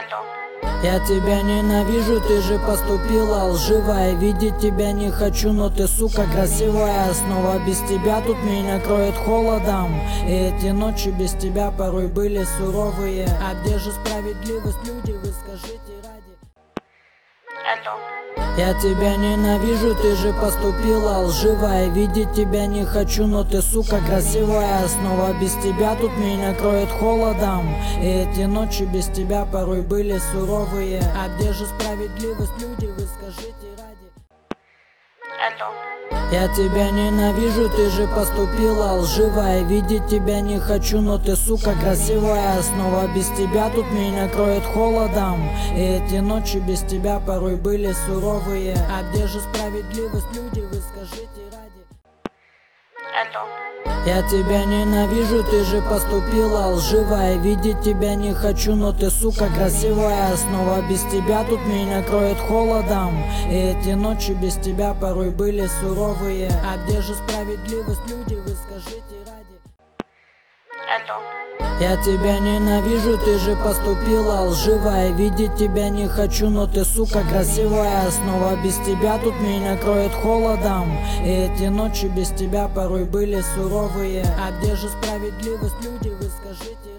Я тебя ненавижу, ты же поступила лживая. Видеть тебя не хочу, но ты, сука, красивая. Снова без тебя тут меня кроет холодом. И эти ночи без тебя порой были суровые. А где же справедливость, люди, вы скажите ради. Я тебя ненавижу, ты же поступила лживая. Видеть тебя не хочу, но ты, сука, красивая. Снова без тебя тут меня кроет холодом. И эти ночи без тебя порой были суровые. А где же справедливость, люди, вы скажите ради. Я тебя ненавижу, ты же поступила лживая. Видеть тебя не хочу, но ты, сука, красивая. Снова без тебя тут меня кроет холодом. И эти ночи без тебя порой были суровые. А где же справедливость, люди, вы скажите ради. Я тебя ненавижу, ты же поступила лживая. Видеть тебя не хочу, но ты, сука, красивая. Снова без тебя тут меня кроет холодом. И эти ночи без тебя порой были суровые. А где же справедливость, люди, вы скажите ради. Я тебя ненавижу, ты же поступила лживая. Видеть тебя не хочу, но ты, сука, красивая. Снова без тебя тут меня кроет холодом. И эти ночи без тебя порой были суровые. А где же справедливость, люди, вы скажите.